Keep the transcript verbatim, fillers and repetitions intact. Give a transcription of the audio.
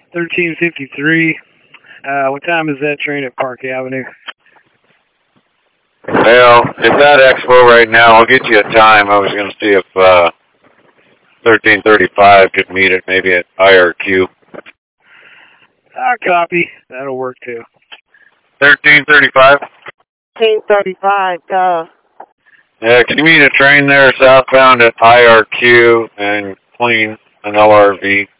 thirteen fifty-three. Uh, what time is that train at Park Avenue? Well, it's at Expo right now. I'll get you a time. I was going to see if uh, thirteen thirty-five could meet it maybe at I R Q. Ah, copy. That'll work too. thirteen thirty-five? thirteen thirty-five, uh. Yeah, can you meet a train there southbound at I R Q and clean an L R V?